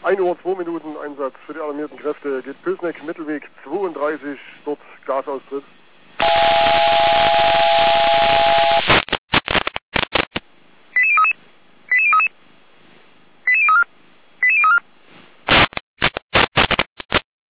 1 Uhr 2 Minuten Einsatz für die alarmierten Kräfte. Geht Pülsneck, Mittelweg 32, dort Gasaustritt.